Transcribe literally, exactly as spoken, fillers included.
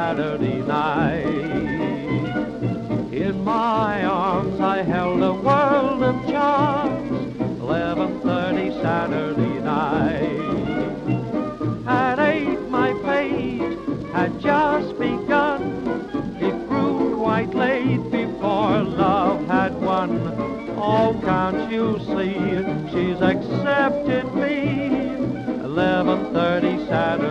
Saturday night. In my arms I held a world of charms, eleven thirty Saturday night. At eight my fate had just begun. It grew quite late before love had won. Oh, can't you see, she's accepted me, eleven thirty Saturday